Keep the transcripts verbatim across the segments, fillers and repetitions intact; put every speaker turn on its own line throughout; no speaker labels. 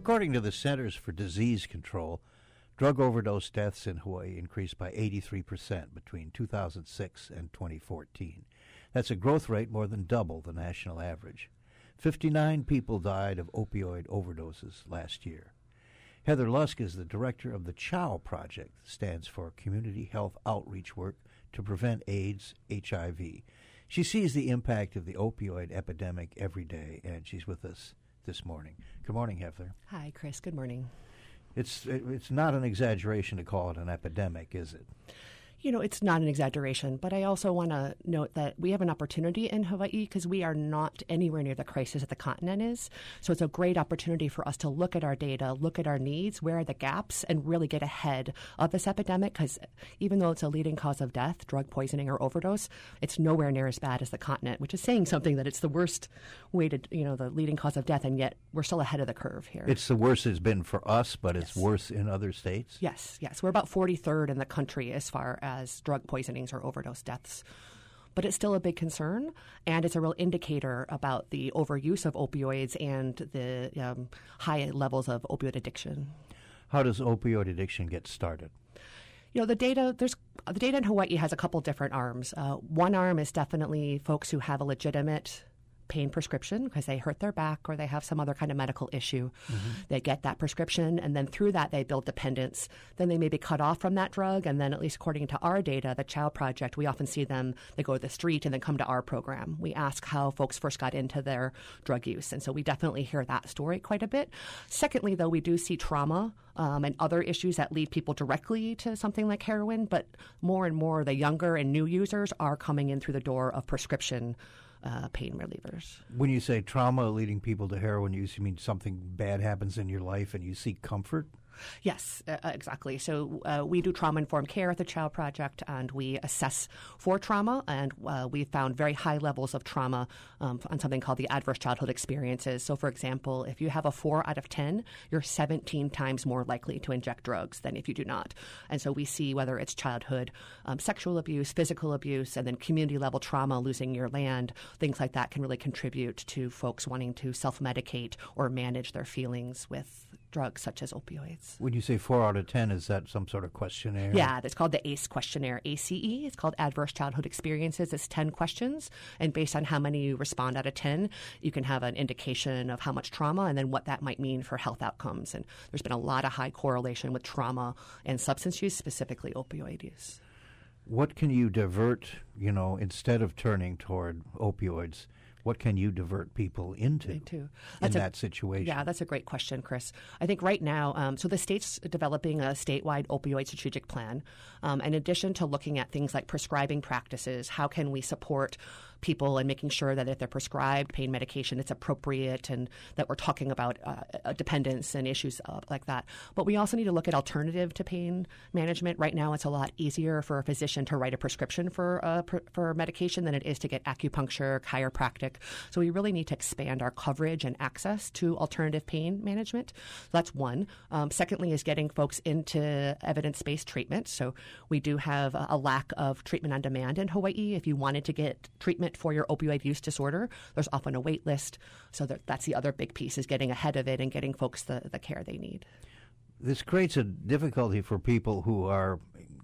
According to the Centers for Disease Control, drug overdose deaths in Hawaii increased by eighty-three percent between two thousand six and twenty fourteen. That's a growth rate more than double the national average. fifty-nine people died of opioid overdoses last year. Heather Lusk is the director of the CHOW Project, that stands for Community Health Outreach Work to Prevent AIDS, H I V. She sees the impact of the opioid epidemic every day, and she's with us this morning. Good morning, Heather.
Hi, Chris. Good morning.
It's it's not an exaggeration to call it an epidemic, is it?
You know, it's not an exaggeration, but I also want to note that we have an opportunity in Hawaii because we are not anywhere near the crisis that the continent is. So it's a great opportunity for us to look at our data, look at our needs, where are the gaps, and really get ahead of this epidemic because even though it's a leading cause of death, drug poisoning or overdose, it's nowhere near as bad as the continent, which is saying something that it's the worst way to, you know, the leading cause of death, and yet we're still ahead of the curve here.
It's the worst it's been for us, but it's
yes.
worse in other states?
Yes, yes. We're about forty-third in the country as far as as drug poisonings or overdose deaths. But it's still a big concern, and it's a real indicator about the overuse of opioids and the um, high levels of opioid addiction.
How does opioid addiction get started?
You know, the data, there's the data in Hawaii has a couple different arms. Uh, one arm is definitely folks who have a legitimate pain prescription because they hurt their back or they have some other kind of medical issue. Mm-hmm. They get that prescription, and then through that they build dependence. Then they may be cut off from that drug, and then at least according to our data, the CHOW Project, we often see them, they go to the street and then come to our program. We ask how folks first got into their drug use, and so we definitely hear that story quite a bit. Secondly, though, we do see trauma um, and other issues that lead people directly to something like heroin, but more and more the younger and new users are coming in through the door of prescription Uh, pain relievers.
When you say trauma leading people to heroin use, you mean something bad happens in your life and you seek comfort?
Yes, uh, exactly. So uh, we do trauma-informed care at the CHOW Project, and we assess for trauma, and uh, we found very high levels of trauma um, on something called the adverse childhood experiences. So, for example, if you have a four out of ten, you're seventeen times more likely to inject drugs than if you do not. And so we see whether it's childhood um, sexual abuse, physical abuse, and then community-level trauma, losing your land, things like that can really contribute to folks wanting to self-medicate or manage their feelings with drugs such as opioids.
When you say four out of ten, is that some sort of questionnaire?
Yeah, it's called the A C E questionnaire, A C E. It's called Adverse Childhood Experiences. It's ten questions, and based on how many you respond out of ten, you can have an indication of how much trauma and then what that might mean for health outcomes. And there's been a lot of high correlation with trauma and substance use, specifically opioid use.
What can you divert, you know, instead of turning toward opioids? What can you divert people into in a, that situation?
Yeah, that's a great question, Chris. I think right now, um, so the state's developing a statewide opioid strategic plan. Um, in addition to looking at things like prescribing practices, how can we support people and making sure that if they're prescribed pain medication, it's appropriate, and that we're talking about uh, dependence and issues uh, like that. But we also need to look at alternative to pain management. Right now, it's a lot easier for a physician to write a prescription for uh, pr- for medication than it is to get acupuncture, chiropractic. So we really need to expand our coverage and access to alternative pain management. So that's one. Um, secondly is getting folks into evidence-based treatment. So we do have a, a lack of treatment on demand in Hawaii. If you wanted to get treatment for your opioid use disorder, there's often a wait list. So that, that's the other big piece, is getting ahead of it and getting folks the, the care they need.
This creates a difficulty for people who are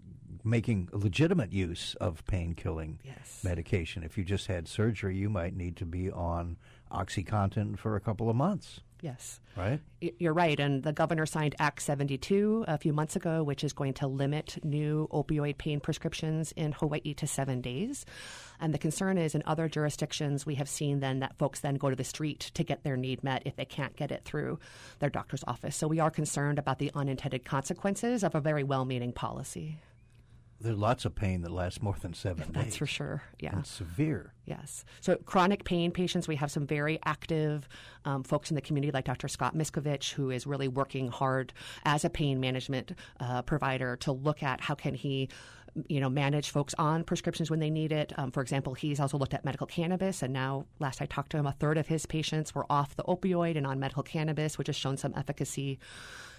making legitimate use of pain-killing
yes.
medication. If you just had surgery, you might need to be on OxyContin for a couple of months.
Yes.
Right?
You're right. And the governor signed Act seventy-two a few months ago, which is going to limit new opioid pain prescriptions in Hawaii to seven days. And the concern is in other jurisdictions, we have seen then that folks then go to the street to get their need met if they can't get it through their doctor's office. So we are concerned about the unintended consequences of a very well-meaning policy.
There's lots of pain that lasts more than seven
That's
days.
for sure, yeah.
And severe.
Yes. So chronic pain patients, we have some very active um, folks in the community like Doctor Scott Miskovich, who is really working hard as a pain management uh, provider to look at how can he, you know, manage folks on prescriptions when they need it. Um, for example, he's also looked at medical cannabis, and now, last I talked to him, a third of his patients were off the opioid and on medical cannabis, which has shown some efficacy.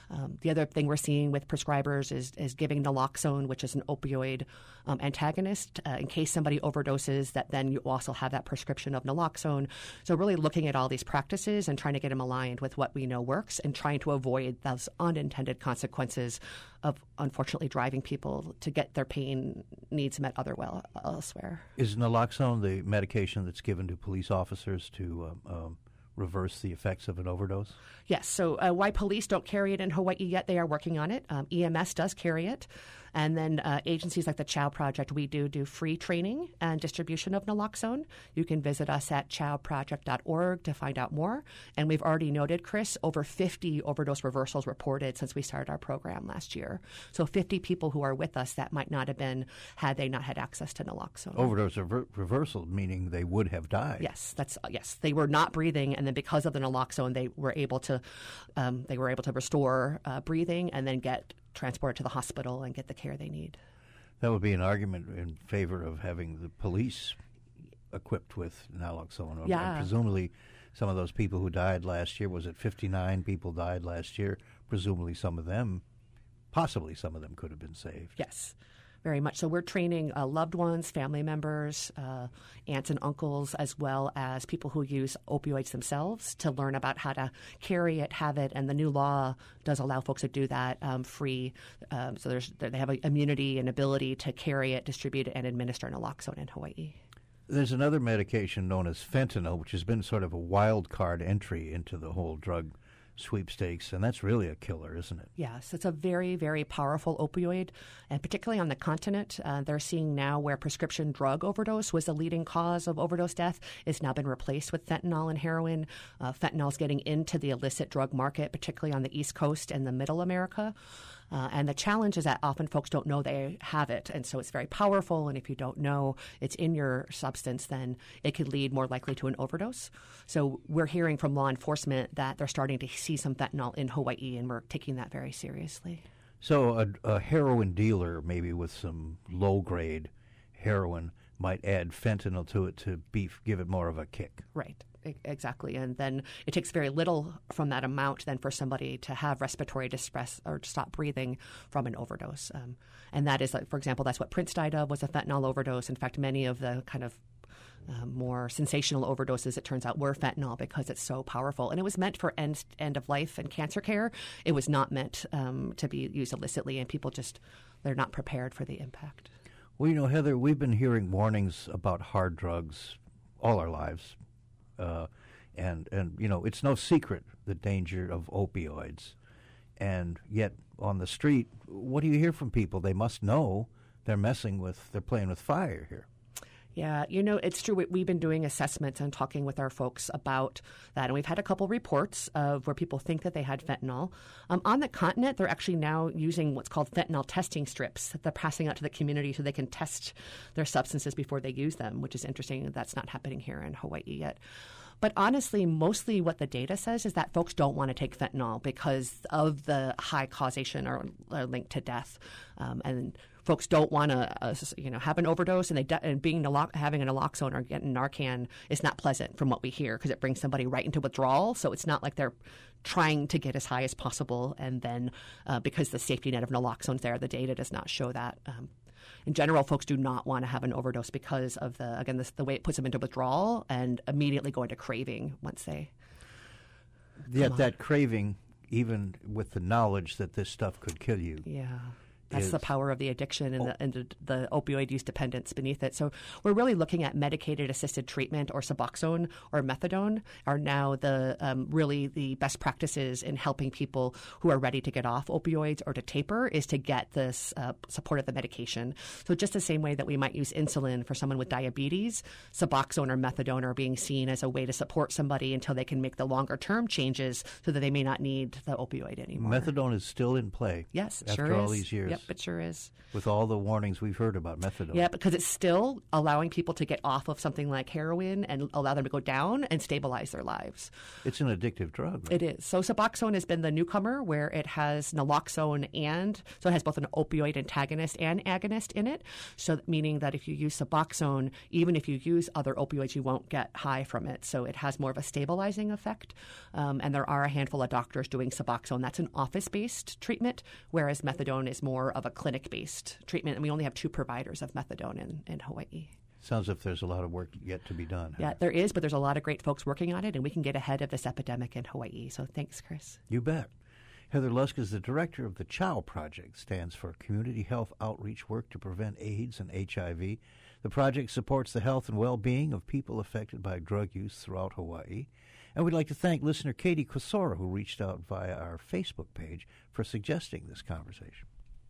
Um, the other thing we're seeing with prescribers is, is giving naloxone, which is an opioid um, antagonist, uh, in case somebody overdoses, that then you also have that prescription of naloxone. So really looking at all these practices and trying to get them aligned with what we know works and trying to avoid those unintended consequences of, unfortunately, driving people to get their pain needs met other well elsewhere.
Is naloxone the medication that's given to police officers to um, um, reverse the effects of an overdose?
Yes. So uh, why police don't carry it in Hawaii yet, they are working on it. Um, E M S does carry it. And then uh, agencies like the CHOW Project, we do do free training and distribution of naloxone. You can visit us at chow project dot org to find out more. And we've already noted, Chris, over fifty overdose reversals reported since we started our program last year. So fifty people who are with us that might not have been had they not had access to naloxone.
Overdose rever- reversal, meaning they would have died.
Yes, that's uh, yes. They were not breathing, and then because of the naloxone, they were able to um, they were able to restore uh, breathing and then get transported to the hospital and get the care they need.
That would be an argument in favor of having the police equipped with naloxone.
Yeah.
And presumably some of those people who died last year, was it fifty-nine people died last year? Presumably some of them, possibly some of them could have been saved.
Yes. Very much. So we're training uh, loved ones, family members, uh, aunts and uncles, as well as people who use opioids themselves to learn about how to carry it, have it, and the new law does allow folks to do that um, free. Um, so there's they have a immunity and ability to carry it, distribute it, and administer naloxone in Hawaii.
There's another medication known as fentanyl, which has been sort of a wild card entry into the whole drug sweepstakes, and that's really a killer, isn't it?
Yes, it's a very, very powerful opioid, and particularly on the continent, uh, they're seeing now where prescription drug overdose was the leading cause of overdose death, it's now been replaced with fentanyl and heroin. Uh, fentanyl is getting into the illicit drug market, particularly on the East Coast and the Middle America. Uh, and the challenge is that often folks don't know they have it, and so it's very powerful, and if you don't know it's in your substance, then it could lead more likely to an overdose. So we're hearing from law enforcement that they're starting to see some fentanyl in Hawaii, and we're taking that very seriously.
So a, a heroin dealer, maybe with some low-grade heroin, might add fentanyl to it to beef, give it more of a kick.
Right. Exactly. And then it takes very little from that amount then for somebody to have respiratory distress or to stop breathing from an overdose. Um, and that is, like, for example, that's what Prince died of, was a fentanyl overdose. In fact, many of the kind of um, more sensational overdoses, it turns out, were fentanyl because it's so powerful. And it was meant for end, end of life and cancer care. It was not meant um, to be used illicitly, and people just, they're not prepared for the impact.
Well, you know, Heather, we've been hearing warnings about hard drugs all our lives. Uh, and, and, you know, it's no secret the danger of opioids. And yet on the street, what do you hear from people? They must know they're messing with, they're playing with fire here.
Yeah, you know, it's true. We've been doing assessments and talking with our folks about that. And we've had a couple reports of where people think that they had fentanyl. Um, on the continent, they're actually now using what's called fentanyl testing strips that they're passing out to the community so they can test their substances before they use them, which is interesting. That's not happening here in Hawaii yet. But honestly, mostly what the data says is that folks don't want to take fentanyl because of the high causation or, or link to death. Um, and folks don't want to, uh, you know, have an overdose, and they de- and being nalox- having a naloxone or getting Narcan is not pleasant from what we hear because it brings somebody right into withdrawal. So it's not like they're trying to get as high as possible, and then uh, because the safety net of naloxone's there, the data does not show that. Um, in general, folks do not want to have an overdose because of the again this, the way it puts them into withdrawal and immediately go into craving once they.
Yet that craving, even with the knowledge that this stuff could kill you.
Yeah. That's
is,
the power of the addiction and,
oh.
the, and the, the opioid use dependence beneath it. So we're really looking at medicated-assisted treatment, or Suboxone or methadone are now the um, really the best practices in helping people who are ready to get off opioids or to taper is to get this uh, support of the medication. So just the same way that we might use insulin for someone with diabetes, Suboxone or methadone are being seen as a way to support somebody until they can make the longer-term changes so that they may not need the opioid anymore.
Methadone is still in play.
Yes,
after
sure
all
is.
these years.
Yep, it sure is.
With all the warnings we've heard about methadone.
Yeah, because it's still allowing people to get off of something like heroin and allow them to go down and stabilize their lives.
It's an addictive drug, right?
It is. So Suboxone has been the newcomer, where it has naloxone and, so it has both an opioid antagonist and agonist in it. So meaning that if you use Suboxone, even if you use other opioids, you won't get high from it. So it has more of a stabilizing effect. Um, and there are a handful of doctors doing Suboxone. That's an office-based treatment, whereas methadone is more of a clinic-based treatment. And we only have two providers of methadone in, in Hawaii.
Sounds as if there's a lot of work yet to be done.
Yeah, there is, but there's a lot of great folks working on it, and we can get ahead of this epidemic in Hawaii. So thanks, Chris.
You bet. Heather Lusk is the director of the CHOW Project, stands for Community Health Outreach Work to Prevent AIDS and H I V. The project supports the health and well-being of people affected by drug use throughout Hawaii. And we'd like to thank listener Katie Kosora, who reached out via our Facebook page for suggesting this conversation.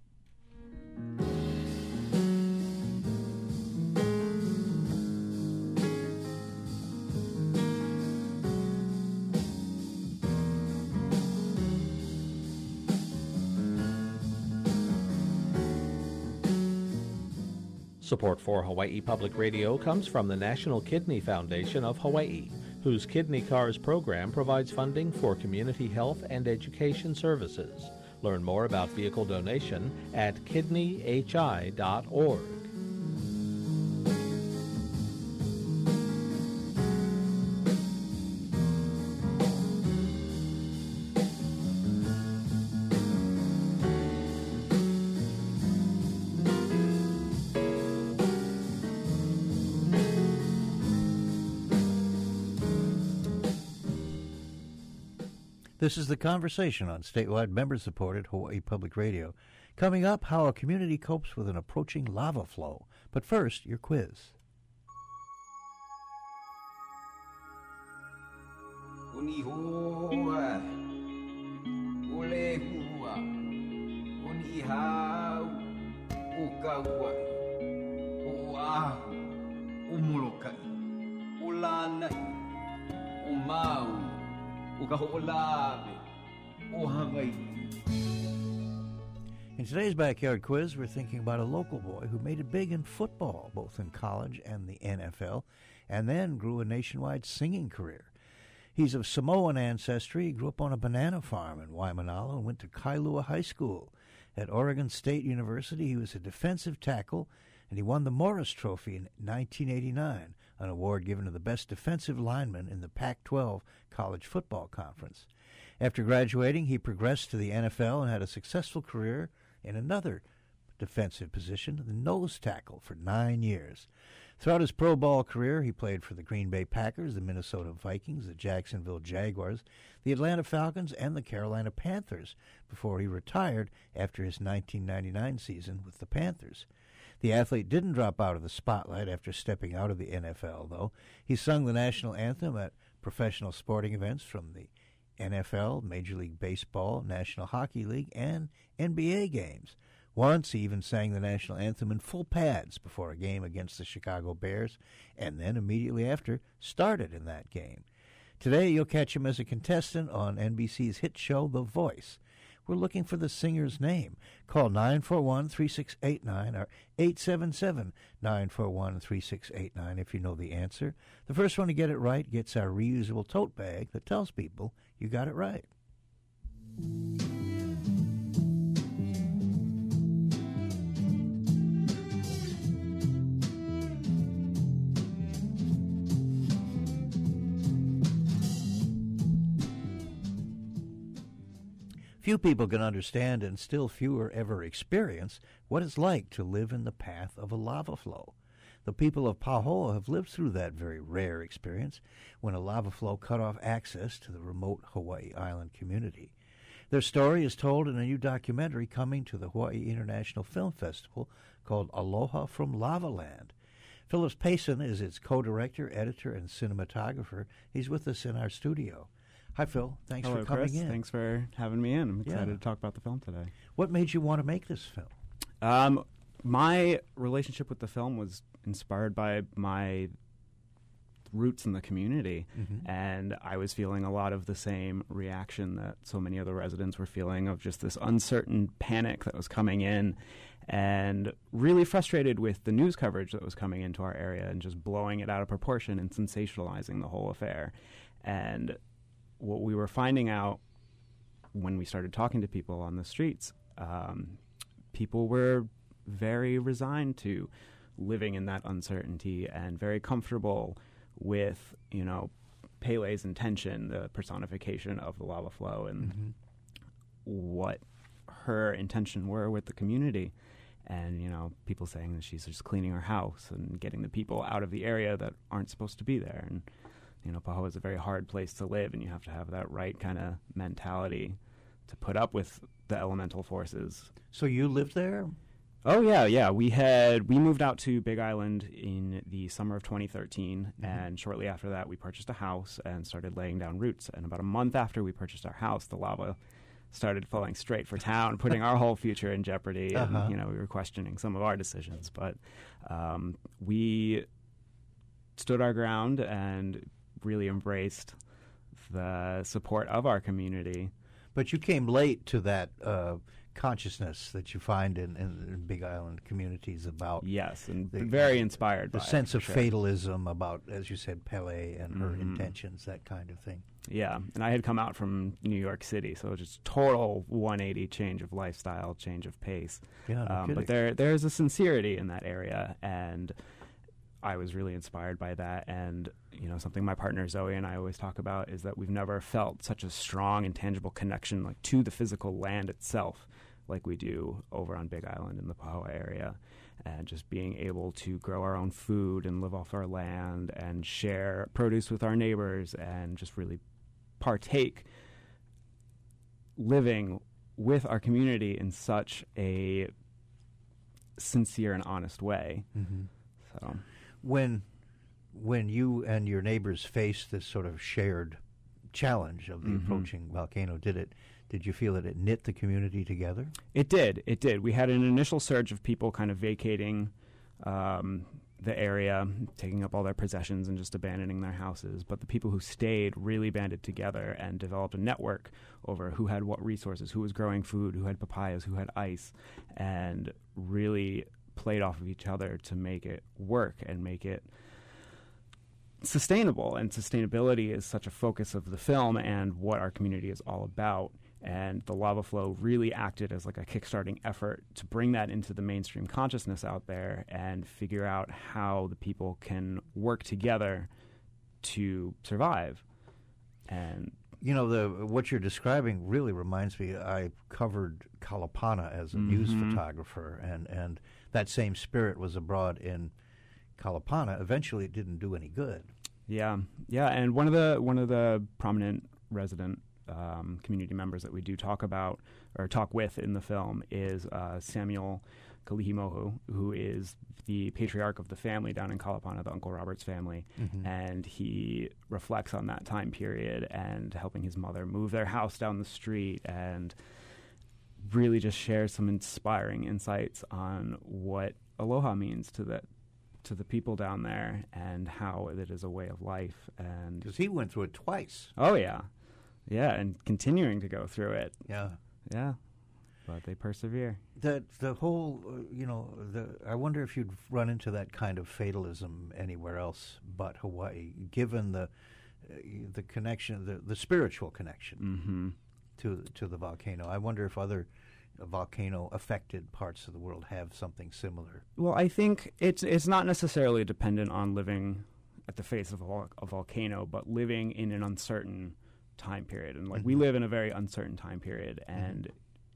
Support for Hawaii Public Radio comes from the National Kidney Foundation of Hawaii, whose Kidney Cars program provides funding for community health and education services. Learn more about vehicle donation at kidney h i dot org.
This is The Conversation on statewide member-supported Hawaii Public Radio. Coming up, how a community copes with an approaching lava flow. But first, your quiz. In today's Backyard Quiz, we're thinking about a local boy who made it big in football, both in college and the N F L, and then grew a nationwide singing career. He's of Samoan ancestry. He grew up on a banana farm in Waimanalo and went to Kailua High School. At Oregon State University, he was a defensive tackle, and he won the Morris Trophy in nineteen eighty-nine, an award given to the best defensive lineman in the Pac twelve College Football Conference. After graduating, he progressed to the N F L and had a successful career in another defensive position, the nose tackle, for nine years. Throughout his pro ball career, he played for the Green Bay Packers, the Minnesota Vikings, the Jacksonville Jaguars, the Atlanta Falcons, and the Carolina Panthers before he retired after his nineteen ninety-nine season with the Panthers. The athlete didn't drop out of the spotlight after stepping out of the N F L, though. He sung the national anthem at professional sporting events from the N F L, Major League Baseball, National Hockey League, and N B A games. Once he even sang the national anthem in full pads before a game against the Chicago Bears, and then immediately after started in that game. Today you'll catch him as a contestant on N B C's hit show The Voice. We're looking for the singer's name. Call nine four one, three six eight nine or eight seven seven, nine four one, three six eight nine if you know the answer. The first one to get it right gets our reusable tote bag that tells people you got it right. Few people can understand, and still fewer ever experience, what it's like to live in the path of a lava flow. The people of Pahoa have lived through that very rare experience when a lava flow cut off access to the remote Hawaii Island community. Their story is told in a new documentary coming to the Hawaii International Film Festival called Aloha from Lava Land. Phyllis Payson is its co-director, editor, and cinematographer. He's with us in our studio. Hi, Phil. Thanks
Hello,
for coming
Chris.
in.
Thanks for having me in. I'm excited
Yeah.
to talk about the film today.
What made you want to make this film?
Um, my relationship with the film was inspired by my roots in the community.
Mm-hmm.
And I was feeling a lot of the same reaction that so many other residents were feeling, of just this uncertain panic that was coming in, and really frustrated with the news coverage that was coming into our area and just blowing it out of proportion and sensationalizing the whole affair. And what we were finding out when we started talking to people on the streets, um, people were very resigned to living in that uncertainty and very comfortable with, you know, Pele's intention, the personification of the lava flow, and
Mm-hmm.
what her intention were with the community. And, you know, people saying that she's just cleaning her house and getting the people out of the area that aren't supposed to be there. And, you know, Pahoa is a very hard place to live, and you have to have that right kind of mentality to put up with the elemental forces.
So you lived there?
Oh, yeah, yeah. We had we moved out to Big Island in the summer of twenty thirteen,
Mhm.
and shortly after that, we purchased a house and started laying down roots. And about a month after we purchased our house, the lava started flowing straight for town, putting our whole future in jeopardy.
Uh-huh.
And, you know, we were questioning some of our decisions. But um, we stood our ground and really embraced the support of our community.
But you came late to that uh, consciousness that you find in, in, in Big Island communities about
Yes, and
The-
very inspired
the
by it,
sense
for
of
sure.
fatalism, about, as you said, Pele and her
Mhm.
intentions, that kind of thing.
Yeah, and I had come out from New York City, so just total one eighty change of lifestyle, change of pace.
Yeah, no
Um,
kidding.
but there, there's a sincerity in that area, and I was really inspired by that. And, you know, something my partner Zoe and I always talk about is that we've never felt such a strong and tangible connection, like, to the physical land itself, like we do over on Big Island in the Pahoa area. And just being able to grow our own food and live off our land and share produce with our neighbors and just really partake living with our community in such a sincere and honest way.
Mm-hmm.
So
When, when you and your neighbors faced this sort of shared challenge of the
Mhm.
approaching volcano, did it? Did you feel that it knit the community together?
it did. It did. We had an initial surge of people kind of vacating um, the area, taking up all their possessions and just abandoning their houses. But the people who stayed really banded together and developed a network over who had what resources, who was growing food, who had papayas, who had ice, and really played off of each other to make it work and make it sustainable. And sustainability is such a focus of the film and what our community is all about. And the lava flow really acted as like a kickstarting effort to bring that into the mainstream consciousness out there and figure out how the people can work together to survive. And
You know, the what you're describing really reminds me. I covered Kalapana as a news
Mhm.
photographer, and, and that same spirit was abroad in Kalapana. Eventually, it didn't do any good.
yeah, yeah, and one of the one of the prominent resident um, community members that we do talk about or talk with in the film is uh, Samuel Kalihimohu, who is the patriarch of the family down in Kalapana, the Uncle Robert's family,
Mhm.
and he reflects on that time period and helping his mother move their house down the street, and really just shares some inspiring insights on what aloha means to the to the people down there and how it is a way of life. And
Because he went through it twice.
oh yeah, yeah, and continuing to go through it.
Yeah.
Yeah, but they persevere.
The the whole, uh, you know, the I wonder if you'd run into that kind of fatalism anywhere else but Hawaii, given the uh, the connection, the the spiritual connection
Mm-hmm.
to to the volcano. I wonder if other uh, volcano affected parts of the world have something similar.
Well, I think it's it's not necessarily dependent on living at the face of a, vol- a volcano, but living in an uncertain time period. And like we
Mhm.
live in a very uncertain time period, and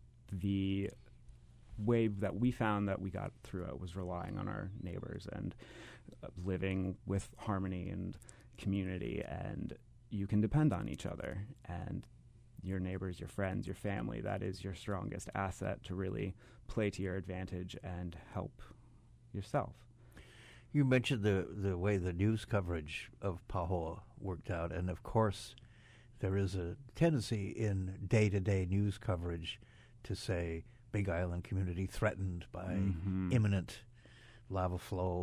the way that we found that we got through it was relying on our neighbors and uh, living with harmony and community. And you can depend on each other and your neighbors, your friends, your family. That is your strongest asset to really play to your advantage and help yourself.
You mentioned the the way the news coverage of Pahoa worked out, and of course, there is a tendency in day-to-day news coverage to say Big Island community threatened by
Mhm.
imminent lava flow,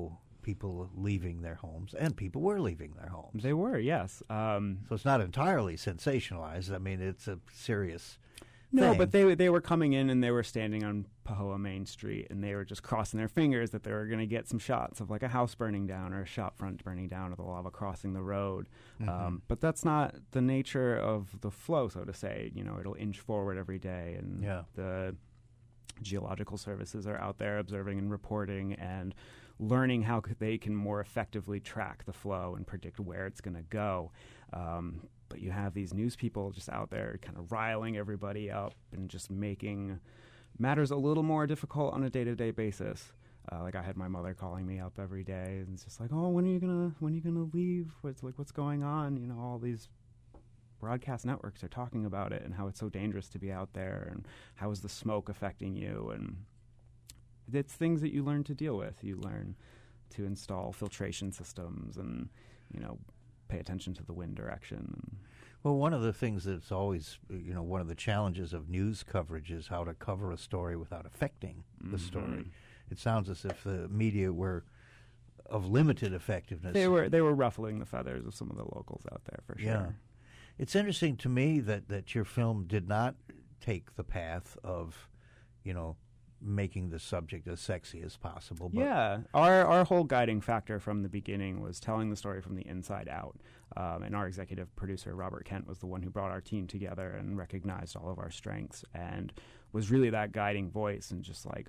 people leaving their homes, and people were leaving their homes.
They were, yes. Um,
so it's not entirely sensationalized. I mean, it's a serious
No,
thing.
but they they were coming in and they were standing on Pahoa Main Street and they were just crossing their fingers that they were going to get some shots of like a house burning down or a shop front burning down or the lava crossing the road.
Mm-hmm.
Um, but that's not the nature of the flow, so to say. You know, it'll inch forward every day, and
Yeah.
the geological services are out there observing and reporting and learning how c- they can more effectively track the flow and predict where it's going to go. Um, but you have these news people just out there kind of riling everybody up and just making matters a little more difficult on a day-to-day basis. Uh, like I had my mother calling me up every day and it's just like, oh, when are you gonna when are you gonna leave? What's like what's going on? You know, all these broadcast networks are talking about it and how it's so dangerous to be out there and how is the smoke affecting you, and it's things that you learn to deal with. You learn to install filtration systems and, you know, pay attention to the wind direction.
Well, one of the things that's always, you know, one of the challenges of news coverage is how to cover a story without affecting the
Mm-hmm.
story. It sounds as if the media were of limited effectiveness.
They were they were ruffling the feathers of some of the locals out there for sure.
Yeah. It's interesting to me that, that your film did not take the path of, you know, making the subject as sexy as possible. But
Yeah, our our whole guiding factor from the beginning was telling the story from the inside out. Um, and our executive producer, Robert Kent, was the one who brought our team together and recognized all of our strengths and was really that guiding voice and just like,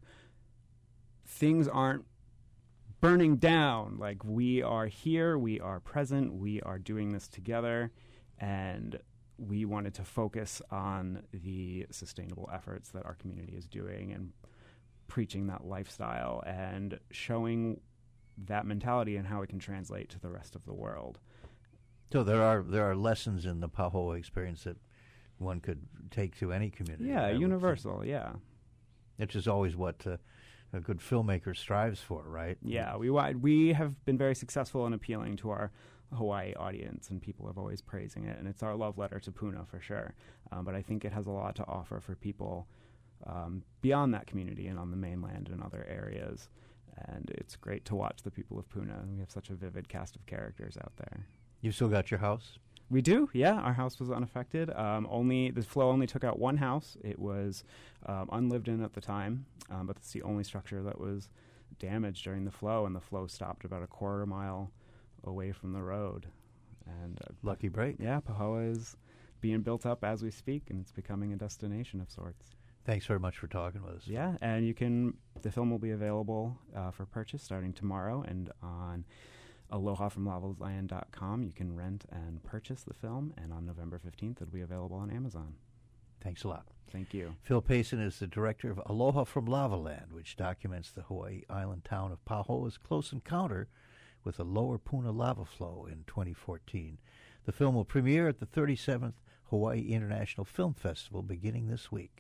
things aren't burning down. Like, we are here, we are present, we are doing this together, and we wanted to focus on the sustainable efforts that our community is doing and preaching that lifestyle and showing that mentality and how it can translate to the rest of the world.
So there are there are lessons in the Pahoa experience that one could take to any community.
Yeah,
I would
universal, yeah.
think, which is always what uh, a good filmmaker strives for, right?
Yeah, we wa- we have been very successful in appealing to our Hawaii audience, and people are always praising it, and it's our love letter to Puna for sure. Um, but I think it has a lot to offer for people um, beyond that community and on the mainland and other areas. And it's great to watch the people of Puna. We have such a vivid cast of characters out there.
You still got your house?
We do, yeah. Our house was unaffected. Um, only the flow only took out one house. It was um, unlived in at the time, um, but it's the only structure that was damaged during the flow, and the flow stopped about a quarter mile away from the road. And uh,
Lucky break.
yeah, Pahoa is being built up as we speak, and it's becoming a destination of sorts.
Thanks very much for talking with us.
Yeah, and you can. The film will be available uh, for purchase starting tomorrow, and on aloha from lavaland dot com you can rent and purchase the film, and on November fifteenth it'll be available on Amazon.
Thanks a lot.
Thank you.
Phil Payson is the director of Aloha from Lavaland, which documents the Hawaii island town of Pahoa's close encounter with a lower Puna lava flow in twenty fourteen. The film will premiere at the thirty-seventh Hawaii International Film Festival beginning this week.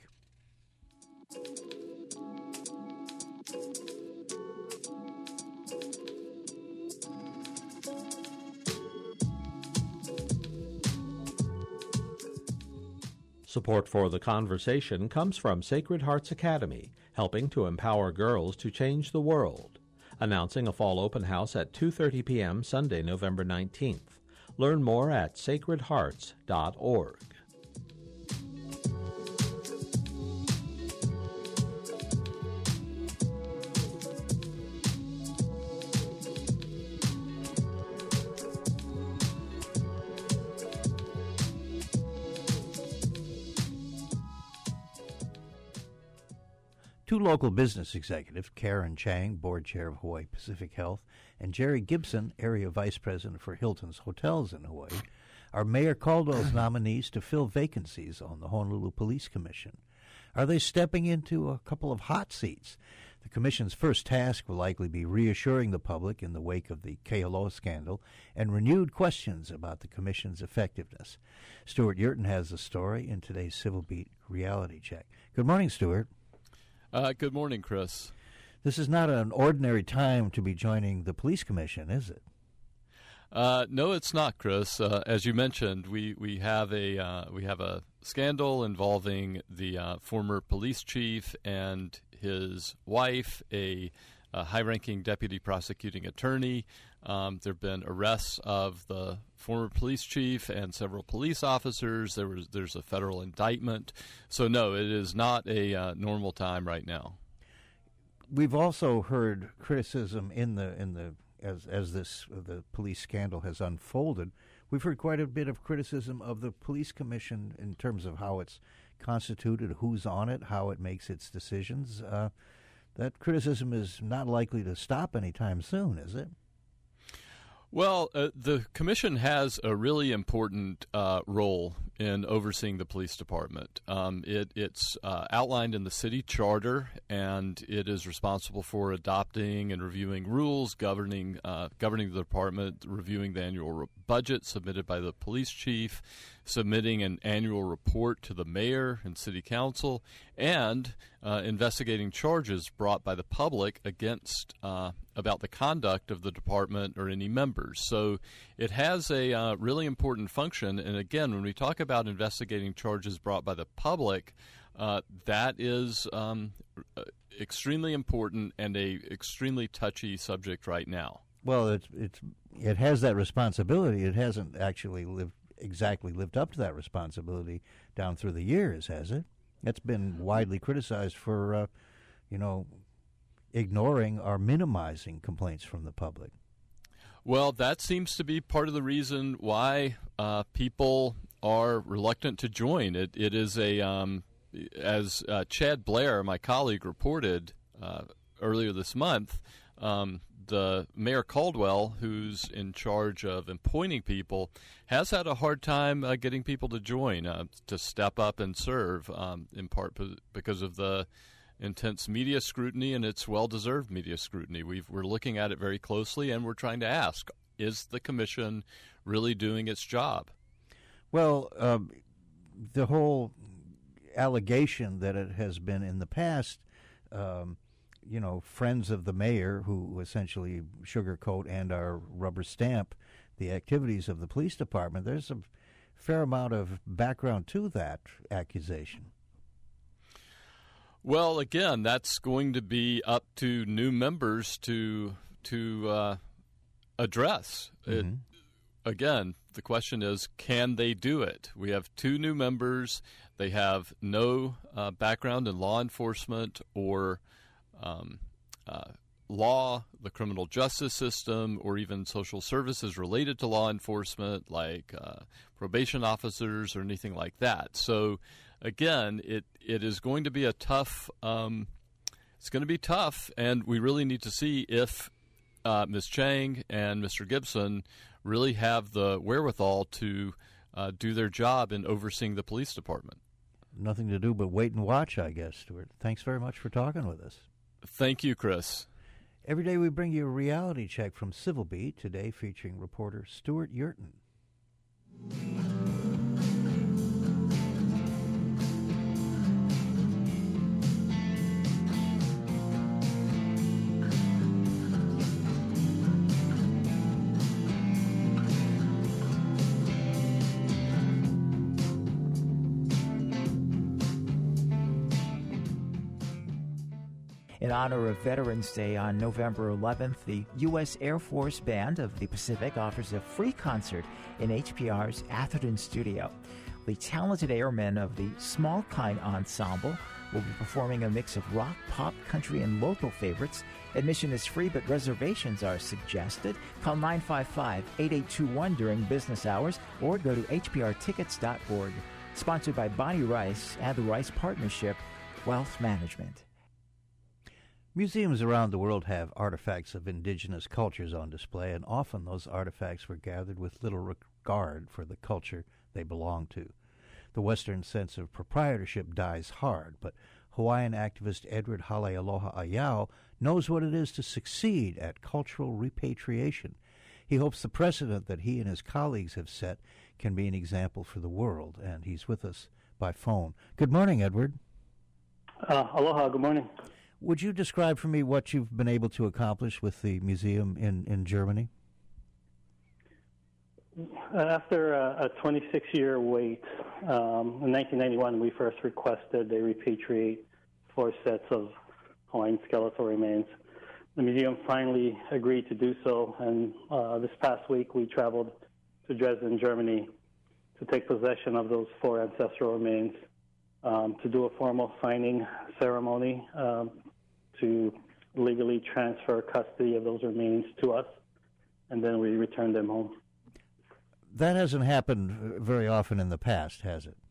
Support for the conversation comes from Sacred Hearts Academy, helping to empower girls to change the world. Announcing a fall open house at two thirty p.m. Sunday, November nineteenth. Learn more at sacred hearts dot org.
Two local business executives, Karen Chang, board chair of Hawaii Pacific Health, and Jerry Gibson, area vice president for Hilton's Hotels in Hawaii, are Mayor Caldwell's nominees to fill vacancies on the Honolulu Police Commission. Are they stepping into a couple of hot seats? The commission's first task will likely be reassuring the public in the wake of the Kealoha scandal and renewed questions about the commission's effectiveness. Stuart Yurton has the story in today's Civil Beat Reality Check. Good morning, Stuart.
Uh, good morning, Chris.
This is not an ordinary time to be joining the police commission, is it?
Uh, no, it's not, Chris. Uh, as you mentioned, we we have a uh, we have a scandal involving the uh, former police chief and his wife, a a high-ranking deputy prosecuting attorney. Um, there have been arrests of the former police chief and several police officers. There was there's a federal indictment. So no, it is not a uh, normal time right now.
We've also heard criticism in the in the as as this uh, the police scandal has unfolded. We've heard quite a bit of criticism of the police commission in terms of how it's constituted, who's on it, how it makes its decisions. Uh, that criticism is not likely to stop anytime soon, is it?
Well, uh, the commission has a really important uh, role in overseeing the police department. Um, it, it's uh, outlined in the city charter, and it is responsible for adopting and reviewing rules governing uh, governing the department, reviewing the annual re- budget submitted by the police chief, submitting an annual report to the mayor and city council, and uh, investigating charges brought by the public against uh, about the conduct of the department or any members. So it has a uh, really important function. And again, when we talk about investigating charges brought by the public, uh, that is um, extremely important and a extremely touchy subject right now.
Well, it's it's it has that responsibility. It hasn't actually lived exactly lived up to that responsibility down through the years, has it? It's been widely criticized for, uh, you know, ignoring or minimizing complaints from the public.
Well, that seems to be part of the reason why uh, people are reluctant to join. It, it is a, um, as uh, Chad Blair, my colleague, reported uh, earlier this month, um, the Mayor Caldwell, who's in charge of appointing people, has had a hard time uh, getting people to join, uh, to step up and serve, um, in part p- because of the intense media scrutiny, and it's well-deserved media scrutiny. We've, we're looking at it very closely, and we're trying to ask, is the commission really doing its job?
Well, um, the whole allegation that it has been in the past, um, you know, friends of the mayor who essentially sugarcoat and are rubber stamp the activities of the police department, there's a fair amount of background to that accusation.
Well, again, that's going to be up to new members to to uh, address. Mm-hmm. It, again, the question is, can they do it? We have two new members. They have no uh, background in law enforcement or um, uh, law, the criminal justice system, or even social services related to law enforcement, like uh, probation officers or anything like that. So, again, it it is going to be a tough. Um, it's going to be tough, and we really need to see if uh, Miz Chang and Mister Gibson really have the wherewithal to uh, do their job in overseeing the police department.
Nothing to do but wait and watch, I guess, Stuart. Thanks very much for talking with us.
Thank you, Chris.
Every day we bring you a reality check from Civil Beat, today featuring reporter Stuart Yurton.
In honor of Veterans Day on November eleventh, the U S Air Force Band of the Pacific offers a free concert in H P R's Atherton studio. The talented airmen of the Small Kind Ensemble will be performing a mix of rock, pop, country, and local favorites. Admission is free, but reservations are suggested. Call nine five five, eight eight two one during business hours or go to h p r tickets dot org. Sponsored by Bonnie Rice and the Rice Partnership Wealth Management.
Museums around the world have artifacts of indigenous cultures on display, and often those artifacts were gathered with little regard for the culture they belong to. The Western sense of proprietorship dies hard, but Hawaiian activist Edward Halealoha Ayau knows what it is to succeed at cultural repatriation. He hopes the precedent that he and his colleagues have set can be an example for the world, and he's with us by phone. Good morning, Edward.
Uh, aloha, good morning.
Would you describe for me what you've been able to accomplish with the museum in, in Germany?
After a, a twenty-six-year wait, um, in nineteen ninety-one, we first requested they repatriate four sets of Hawaiian skeletal remains. the museum finally agreed to do so, and uh, this past week we traveled to Dresden, Germany, to take possession of those four ancestral remains, um, to do a formal signing ceremony, um, to legally transfer custody of those remains to us, and then we return them home.
That hasn't happened very often in the past, has it?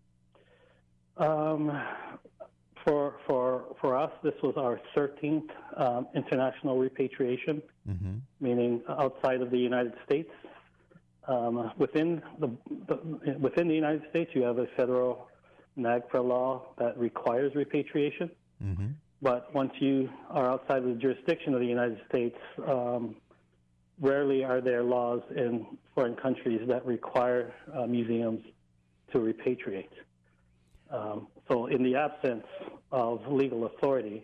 Um, for for for us, this was our thirteenth um, international repatriation, mm-hmm. meaning outside of the United States. Um, within the, the within the United States, you have a federal NAGPRA law that requires repatriation. Mm-hmm. But once you are outside of the jurisdiction of the United States, um, rarely are there laws in foreign countries that require uh, museums to repatriate. Um, so in the absence of legal authority,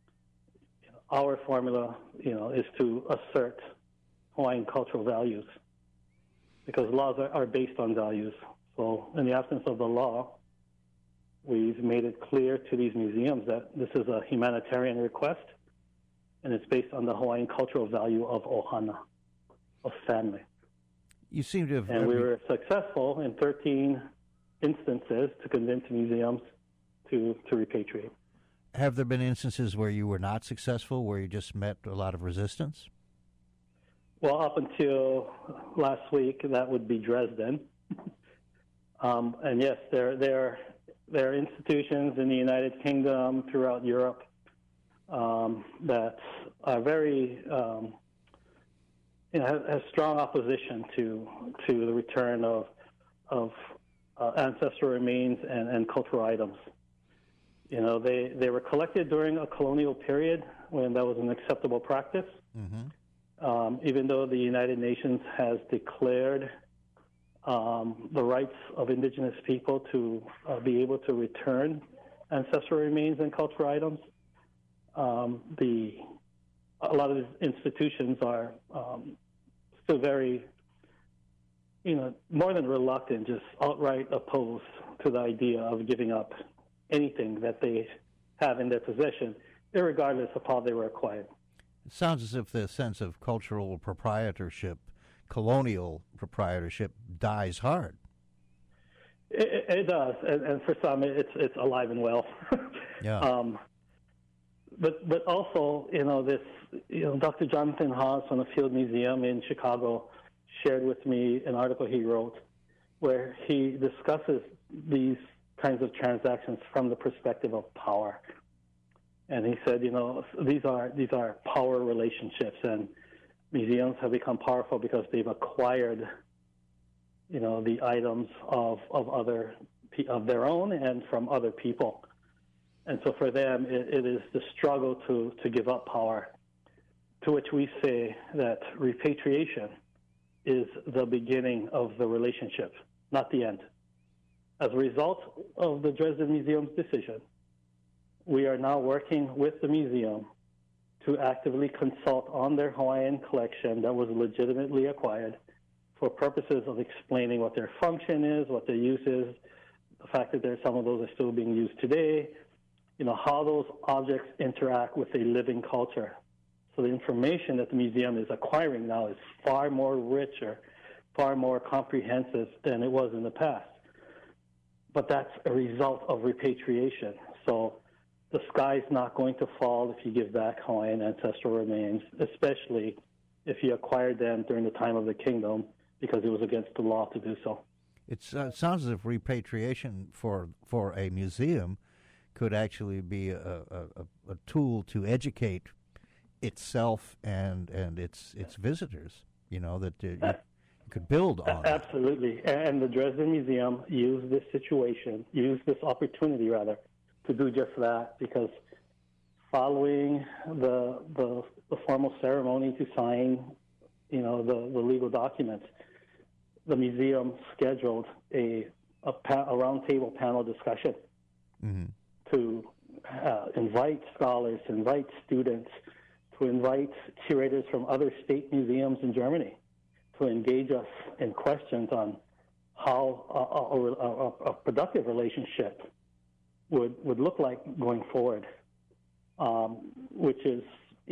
our formula, you know, is to assert Hawaiian cultural values, because laws are, are based on values. So in the absence of the law, we've made it clear to these museums that this is a humanitarian request, and it's based on the Hawaiian cultural value of ohana, of family.
You seem to have...
And we were successful in thirteen instances to convince museums to, to repatriate.
Have there been instances where you were not successful, where you just met a lot of resistance?
Well, up until last week, that would be Dresden. um, and yes, there, there, there are institutions in the United Kingdom, throughout Europe, um, that are very, um, you know, have, have strong opposition to to the return of of uh, ancestral remains and, and cultural items. You know, they, they were collected during a colonial period when that was an acceptable practice. Mm-hmm. Um, even though the United Nations has declared um, the rights of indigenous people to uh, be able to return ancestral remains and cultural items, um, the a lot of these institutions are um, still very, you know, more than reluctant, just outright opposed to the idea of giving up anything that they have in their possession, irregardless of how they were acquired.
It sounds as if the sense of cultural proprietorship, colonial proprietorship, dies hard.
It, it does, and, and for some, it's it's alive and well.
Yeah.
Um, but but also, you know, this, you know, Doctor Jonathan Haas from the Field Museum in Chicago shared with me an article he wrote where he discusses these kinds of transactions from the perspective of power. And he said, you know, these are these are power relationships, and museums have become powerful because they've acquired, you know, the items of of other of their own and from other people. And so for them, it, it is the struggle to to give up power. To which we say that repatriation is the beginning of the relationship, not the end. As a result of the Dresden Museum's decision, we are now working with the museum to actively consult on their Hawaiian collection that was legitimately acquired for purposes of explaining what their function is, what their use is, the fact that there, some of those are still being used today, you know, how those objects interact with a living culture. So the information that the museum is acquiring now is far more richer, far more comprehensive than it was in the past. But that's a result of repatriation. So the sky's not going to fall if you give back Hawaiian ancestral remains, especially if you acquired them during the time of the kingdom because it was against the law to do so.
It's, uh, it sounds as if repatriation for for a museum could actually be a, a, a tool to educate itself and and its its visitors. You know, that uh, you could build on.
Absolutely, that. And the Dresden Museum used this situation, used this opportunity rather, to do just that, because following the the, the formal ceremony to sign, you know, the, the legal documents, the museum scheduled a a, pa- a roundtable panel discussion mm-hmm. to uh, invite scholars, to invite students, to invite curators from other state museums in Germany to engage us in questions on how a, a, a, a productive relationship would would look like going forward, um, which is, you know,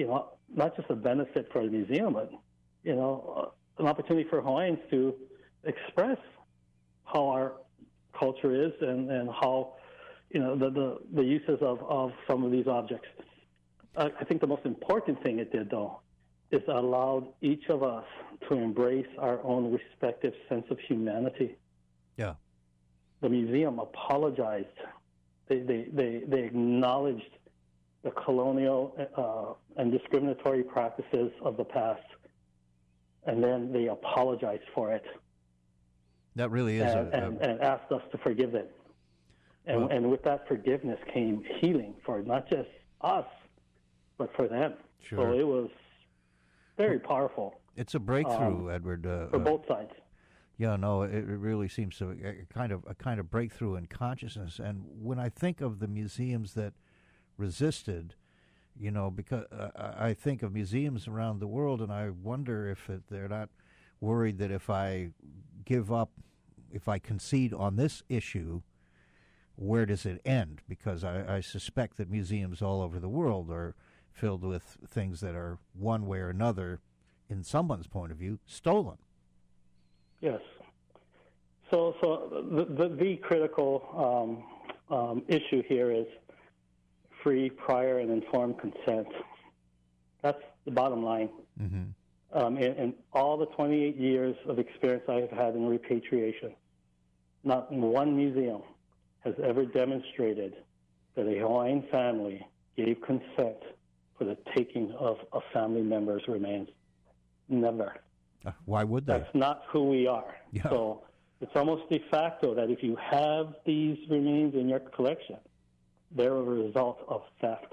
not just a benefit for the museum, but, you know, uh, an opportunity for Hawaiians to express how our culture is and, and how, you know, the, the, the uses of, of some of these objects. Uh, I think the most important thing it did, though, is allowed each of us to embrace our own respective sense of humanity.
Yeah.
The museum apologized. They, they, they, they acknowledged the colonial uh, and discriminatory practices of the past, and then they apologized for it.
That really is
and,
a, a...
And, and asked us to forgive them. And, well, and with that forgiveness came healing for not just us, but for them.
Sure.
So it was very powerful.
It's a breakthrough,
um,
Edward. Uh,
for both sides.
Yeah, no, it, it really seems to a kind of a kind of breakthrough in consciousness. And when I think of the museums that resisted, you know, because uh, I think of museums around the world, and I wonder if it, they're not worried that if I give up, if I concede on this issue, where does it end? Because I, I suspect that museums all over the world are filled with things that are one way or another, in someone's point of view, stolen.
Yes. So, so the, the, the critical um, um, issue here is free, prior, and informed consent. That's the bottom line. Mm-hmm. Um, in, in all the twenty-eight years of experience I have had in repatriation, not one museum has ever demonstrated that a Hawaiian family gave consent for the taking of a family member's remains. Never.
Uh, why would they?
That's not who we are.
Yeah.
So it's almost de facto that if you have these remains in your collection, they're a result of theft.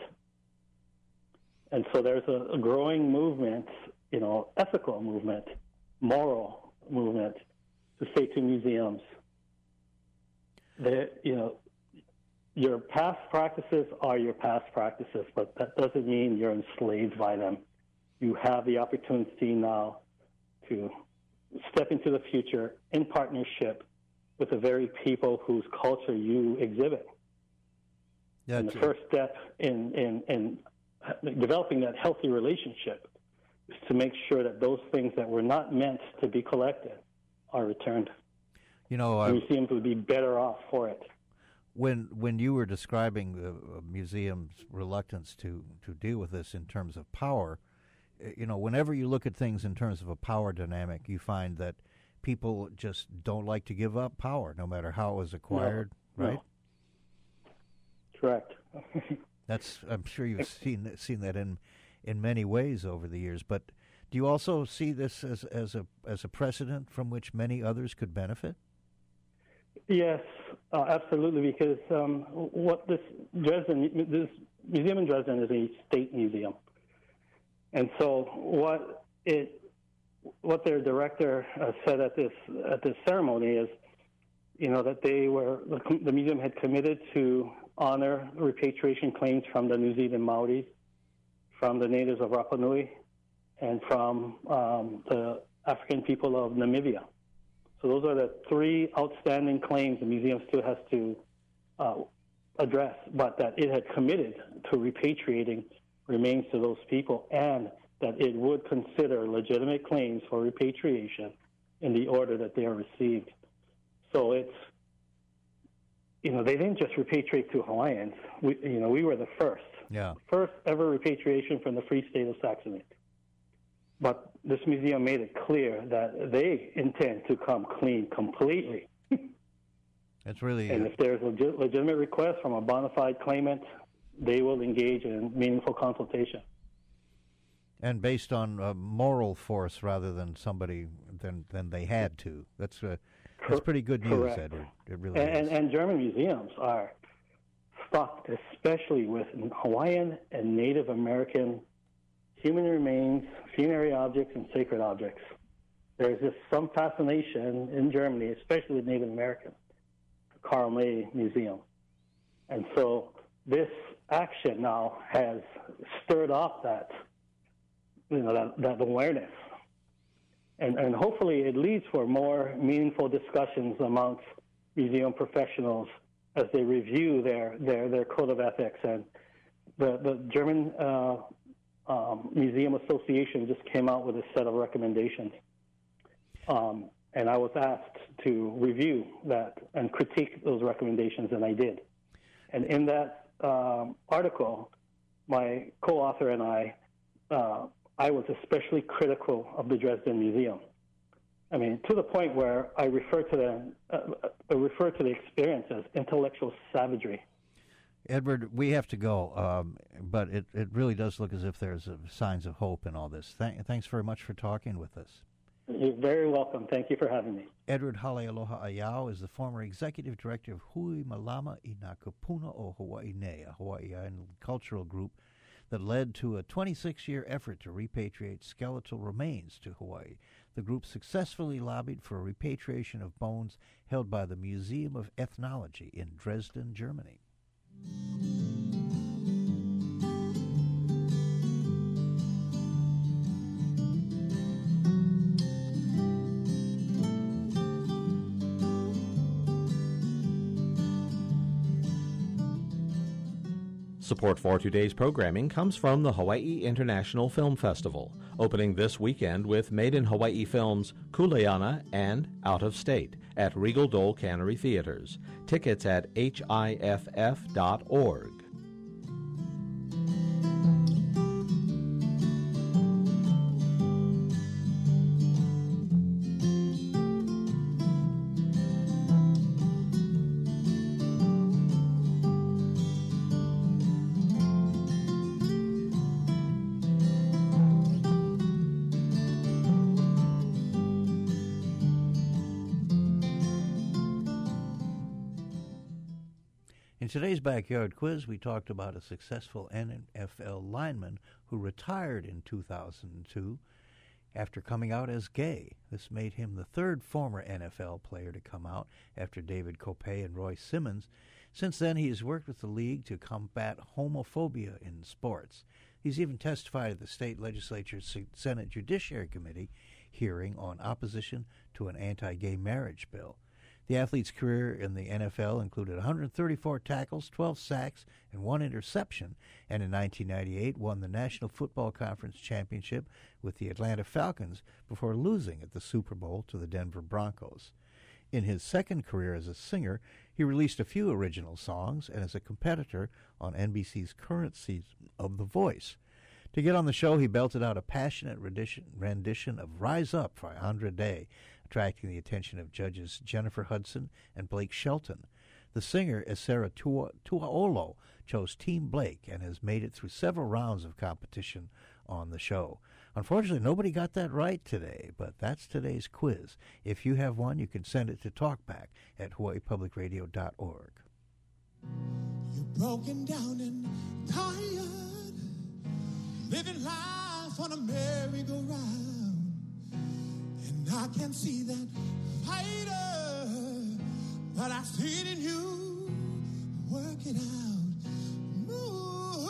And so there's a, a growing movement, you know, ethical movement, moral movement, to say to museums that, you know, your past practices are your past practices, but that doesn't mean you're enslaved by them. You have the opportunity now to step into the future in partnership with the very people whose culture you exhibit. Yeah, and the first step in, in, in developing that healthy relationship is to make sure that those things that were not meant to be collected are returned.
You know, uh,
museums would be better off for it.
When when you were describing the museum's reluctance to, to deal with this in terms of power, you know, whenever you look at things in terms of a power dynamic, you find that people just don't like to give up power, no matter how it was acquired,
no,
right?
No. Correct.
That's I'm sure you've seen seen that in in many ways over the years. But do you also see this as as a as a precedent from which many others could benefit?
Yes, uh, absolutely. Because um, what this Dresden, this museum in Dresden is a state museum. And so what it, what their director uh, said at this at this ceremony is, you know, that they were the, the museum had committed to honor repatriation claims from the New Zealand Maoris, from the natives of Rapa Nui, and from um, the African people of Namibia. So those are the three outstanding claims the museum still has to uh, address, but that it had committed to repatriating remains to those people, and that it would consider legitimate claims for repatriation in the order that they are received. So it's, you know, they didn't just repatriate to Hawaiians. We, you know, we were the first.
Yeah.
First ever repatriation from the Free State of Saxony. But this museum made it clear that they intend to come clean completely.
That's really...
And if there's a legit, legitimate request from a bona fide claimant, they will engage in meaningful consultation.
And based on uh, moral force rather than somebody than than they had to. That's uh, that's pretty good news,
Correct.
Edward. It really
and,
is.
And German museums are stocked especially with Hawaiian and Native American human remains, funerary objects, and sacred objects. There's just some fascination in Germany, especially with Native Americans, the Karl May Museum. And so this action now has stirred up that, you know, that, that awareness. And, and hopefully it leads for more meaningful discussions amongst museum professionals as they review their, their, their code of ethics. And the, the German uh, um, Museum Association just came out with a set of recommendations. Um, and I was asked to review that and critique those recommendations, and I did. And in that um, article, my co-author and I, uh, I was especially critical of the Dresden Museum. I mean, to the point where I refer to the uh, I refer to the experience as intellectual savagery.
Edward, we have to go, um, but it, it really does look as if there's uh, signs of hope in all this. Thank, thanks very much for talking with us.
You're very welcome. Thank you for having me.
Edward Halealoha Ayao is the former executive director of Hui Malama i Ngā Kupuna o Hawaii Nei, a Hawaii Island cultural group that led to a twenty-six year effort to repatriate skeletal remains to Hawaii. The group successfully lobbied for a repatriation of bones held by the Museum of Ethnology in Dresden, Germany.
Support for today's programming comes from the Hawaii International Film Festival, opening this weekend with Made in Hawaii films Kuleana and Out of State at Regal Dole Cannery Theaters. Tickets at H I F F dot org.
In today's Backyard Quiz, we talked about a successful N F L lineman who retired in two thousand two after coming out as gay. This made him the third former N F L player to come out after David Kopay and Roy Simmons. Since then, he has worked with the league to combat homophobia in sports. He's even testified at the state legislature's Senate Judiciary Committee hearing on opposition to an anti-gay marriage bill. The athlete's career in the N F L included one hundred thirty-four tackles, twelve sacks, and one interception, and in nineteen ninety-eight won the National Football Conference championship with the Atlanta Falcons before losing at the Super Bowl to the Denver Broncos. In his second career as a singer, he released a few original songs and is a competitor on N B C's current season of The Voice. To get on the show, he belted out a passionate rendition, rendition of Rise Up by Andra Day, attracting the attention of judges Jennifer Hudson and Blake Shelton. The singer, Esera Tuaolo, chose Team Blake and has made it through several rounds of competition on the show. Unfortunately, nobody got that right today, but that's today's quiz. If you have one, you can send it to talkback at hawaii public radio dot org.
You're broken down and tired, living life on a merry-go-round, and I can see that fighter, but I see it in you. Work it out, move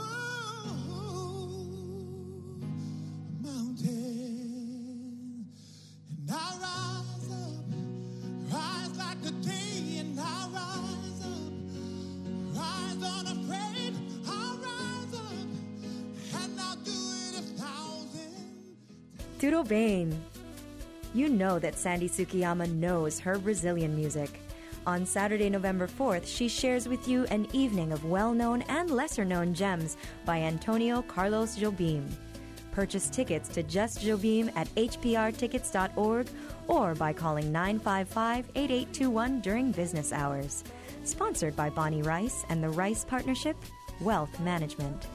mountain, and I rise up, rise like the day, and I rise up, rise unafraid. I'll rise up, and I'll do it a thousand.
Tudo bem. You know that Sandy Sukiyama knows her Brazilian music. On Saturday, November fourth, she shares with you an evening of well-known and lesser-known gems by Antonio Carlos Jobim. Purchase tickets to Just Jobim at h p r tickets dot org or by calling nine five five, eight eight two one during business hours. Sponsored by Bonnie Rice and the Rice Partnership, Wealth Management.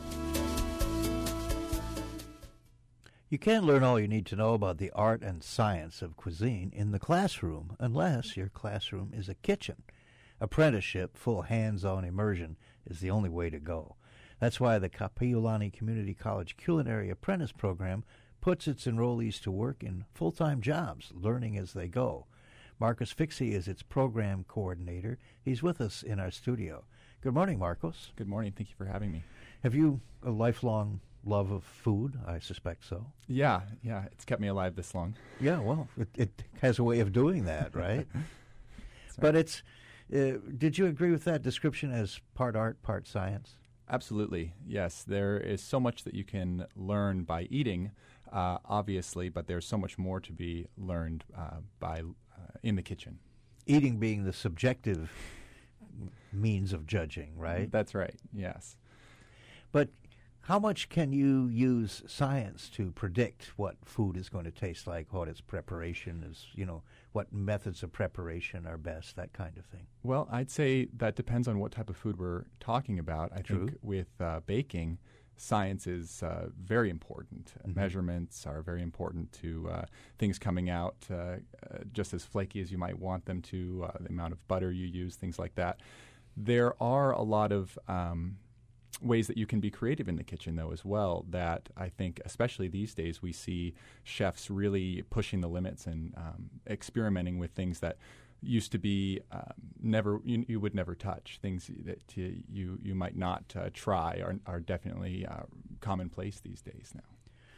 You can't learn all you need to know about the art and science of cuisine in the classroom unless your classroom is a kitchen. Apprenticeship, full hands-on immersion, is the only way to go. That's why the Kapiolani Community College Culinary Apprentice Program puts its enrollees to work in full-time jobs, learning as they go. Marcos Fixie is its program coordinator. He's with us in our studio. Good morning, Marcos.
Good morning. Thank you for having me.
Have you a lifelong love of food? I suspect so.
Yeah, yeah. It's kept me alive this long.
Yeah, well, it, it has a way of doing that, right?
Right.
But it's, uh, did you agree with that description as part art, part science?
Absolutely, yes. There is so much that you can learn by eating, uh, obviously, but there's so much more to be learned uh, by uh, in the kitchen.
Eating being the subjective means of judging, right?
That's right, yes.
But how much can you use science to predict what food is going to taste like, what its preparation is, you know, what methods of preparation are best, that kind of thing?
Well, I'd say that depends on what type of food we're talking about. I
True.
think with uh, baking, science is uh, very important.
Mm-hmm.
Measurements are very important to uh, things coming out uh, uh, just as flaky as you might want them to, uh, the amount of butter you use, things like that. There are a lot of um, ways that you can be creative in the kitchen, though, as well, that I think, especially these days, we see chefs really pushing the limits and um, experimenting with things that used to be um, never you, you would never touch. Things that you you, you might not uh, try are, are definitely uh, commonplace these days now.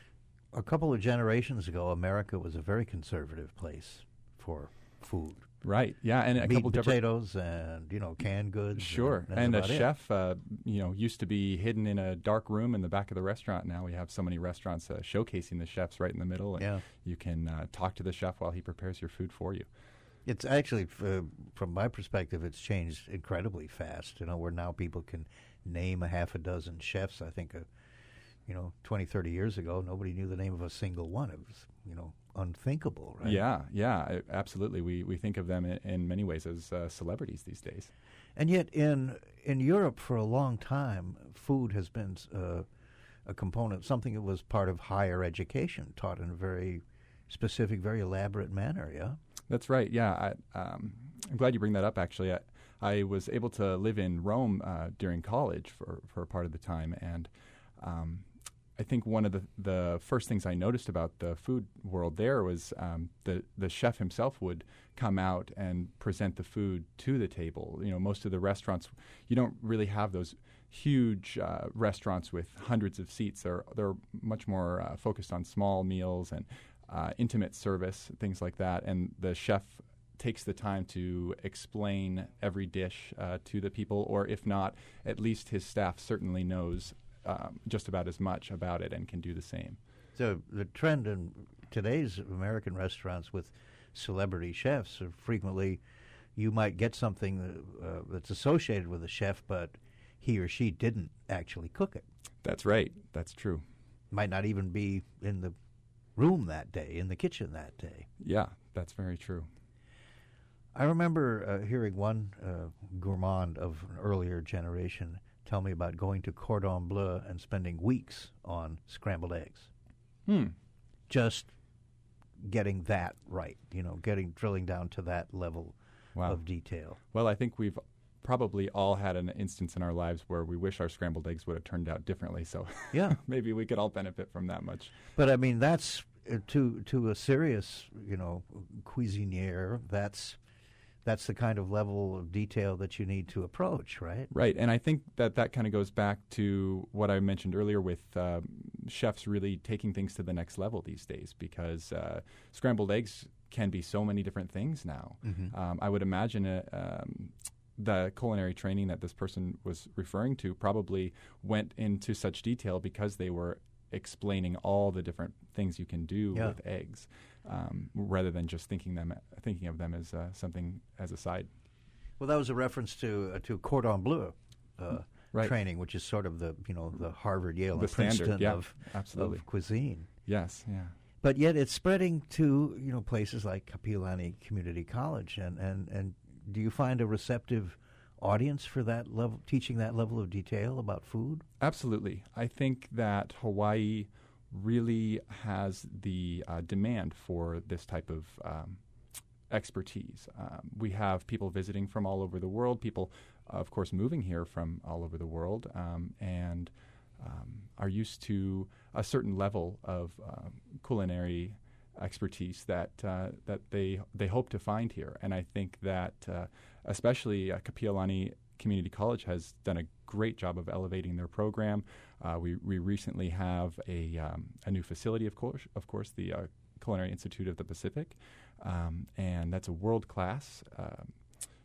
A couple of generations ago, America was a very conservative place for food.
Right. Yeah, and a
Meat
couple
and
different
potatoes and, you know, canned goods.
Sure,
and,
and,
that's
a
about it.
chef, uh, you know, used to be hidden in a dark room in the back of the restaurant. Now we have so many restaurants uh, showcasing the chefs right in the middle, and
Yeah.
you can uh, talk to the chef while he prepares your food for you.
It's actually, uh, from my perspective, it's changed incredibly fast. You know, where now people can name a half a dozen chefs. I think, uh, you know, twenty, thirty years ago, nobody knew the name of a single one. It was, you know, unthinkable, right?
Yeah, yeah, I- absolutely. We we think of them in, in many ways as uh, celebrities these days.
And yet, in in Europe, for a long time, food has been uh, a component, something that was part of higher education, taught in a very specific, very elaborate manner. Yeah.
That's right. Yeah, I, um, I'm glad you bring that up. Actually, I, I was able to live in Rome uh, during college for for a part of the time, and um, I think one of the, the first things I noticed about the food world there was um, the the chef himself would come out and present the food to the table. You know, most of the restaurants, you don't really have those huge uh, restaurants with hundreds of seats. They're they're much more uh, focused on small meals and uh, intimate service, things like that. And the chef takes the time to explain every dish uh, to the people, or if not, at least his staff certainly knows Um, just about as much about it and can do the same.
So the trend in today's American restaurants with celebrity chefs are frequently you might get something that, uh, that's associated with a chef, but he or she didn't actually cook it.
That's right. That's true.
Might not even be in the room that day, in the kitchen that day.
Yeah, that's very true.
I remember uh, hearing one uh, gourmand of an earlier generation tell me about going to Cordon Bleu and spending weeks on scrambled eggs.
Hmm.
Just getting that right, you know, getting drilling down to that level
Wow.
of detail.
Well, I think we've probably all had an instance in our lives where we wish our scrambled eggs would have turned out differently. So
Yeah.
maybe we could all benefit from that much.
But I mean, that's uh, to to a serious, you know, cuisinier. That's that's the kind of level of detail that you need to approach, right?
Right, and I think that that kind of goes back to what I mentioned earlier with uh, chefs really taking things to the next level these days, because uh, scrambled eggs can be so many different things now.
Mhm.
Um, I would imagine uh, um, the culinary training that this person was referring to probably went into such detail because they were explaining all the different things you can do
Yeah.
with eggs, um, rather than just thinking them thinking of them as uh, something as a side.
Well, that was a reference to uh, to Cordon Bleu uh,
Right.
training, which is sort of the you know the Harvard, Yale,
The
and
standard,
Princeton
yeah,
of
absolutely.
of cuisine.
Yes, yeah.
But yet it's spreading to you know places like Kapiolani Community College, and, and, and do you find a receptive audience for that level, teaching that level of detail about food?
Absolutely. I think that Hawaii really has the uh, demand for this type of um, expertise. Um, we have people visiting from all over the world, people, of course, moving here from all over the world, um, and um, are used to a certain level of um, culinary expertise that uh, that they they hope to find here. And I think that uh, especially uh, Kapiolani Community College has done a great job of elevating their program. Uh, we we recently have a um, a new facility, of course, of course, the uh, Culinary Institute of the Pacific, um, and that's a world class uh,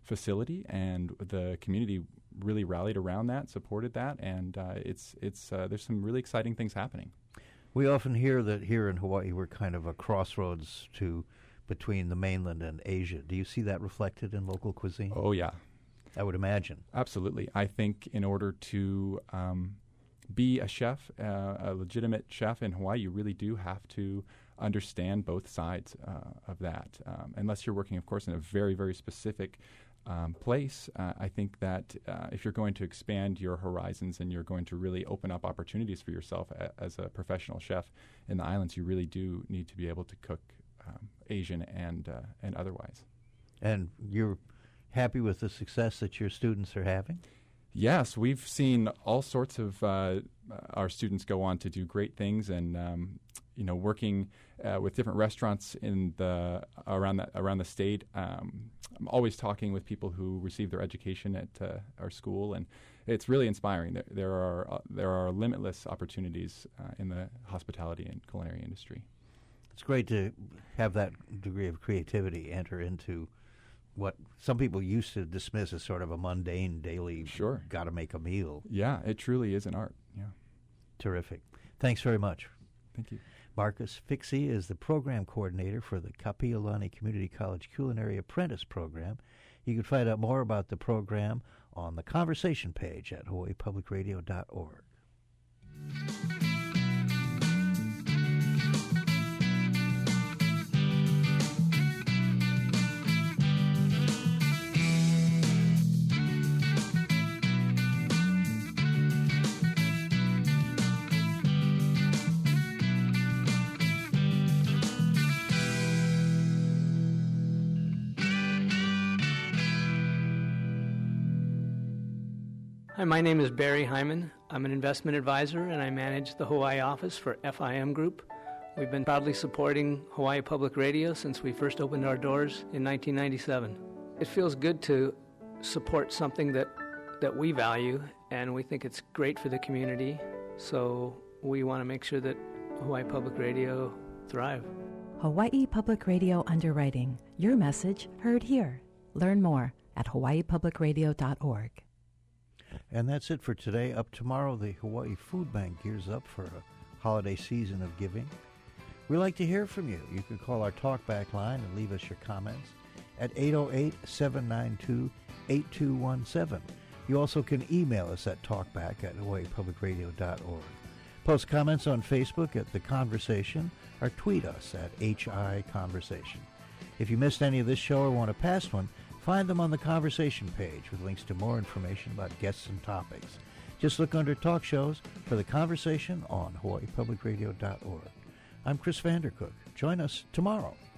facility, and the community really rallied around that, supported that, and uh, it's it's uh, there's some really exciting things happening.
We often hear that here in Hawaii we're kind of a crossroads to between the mainland and Asia. Do you see that reflected in local cuisine?
Oh yeah,
I would imagine.
Absolutely. I think in order to um, be a chef, uh, a legitimate chef in Hawaii, you really do have to understand both sides uh, of that. Um, unless you're working, of course, in a very, very specific um, place, uh, I think that uh, if you're going to expand your horizons and you're going to really open up opportunities for yourself a- as a professional chef in the islands, you really do need to be able to cook um, Asian and uh, and otherwise.
And you're happy with the success that your students are having?
Yes, we've seen all sorts of uh, our students go on to do great things, and um, you know, working uh, with different restaurants in the around the around the state. Um, I'm always talking with people who receive their education at uh, our school, and it's really inspiring. There, there are uh, there are limitless opportunities uh, in the hospitality and culinary industry.
It's great to have that degree of creativity enter into what some people used to dismiss as sort of a mundane daily,
sure,
got to make a meal.
Yeah, it truly is an art. Yeah.
Terrific. Thanks very much.
Thank you.
Marcus Fixie is the program coordinator for the Kapi'olani Community College Culinary Apprentice Program. You can find out more about the program on the conversation page at hawaii public radio dot org.
Hi, my name is Barry Hyman. I'm an investment advisor and I manage the Hawaii office for F I M Group. We've been proudly supporting Hawaii Public Radio since we first opened our doors in nineteen ninety-seven. It feels good to support something that, that we value, and we think it's great for the community, so we want to make sure that Hawaii Public Radio thrive.
Hawaii Public Radio Underwriting. Your message heard here. Learn more at hawaii public radio dot org.
And that's it for today. Up tomorrow, the Hawaii Food Bank gears up for a holiday season of giving. We'd like to hear from you. You can call our talkback line and leave us your comments at eight oh eight, seven nine two, eight two one seven. You also can email us at talkback at hawaii public radio dot org. Post comments on Facebook at The Conversation or tweet us at H I Conversation. If you missed any of this show or want a past one, find them on the Conversation page with links to more information about guests and topics. Just look under Talk Shows for The Conversation on hawaii public radio dot org. I'm Chris Vandercook. Join us tomorrow.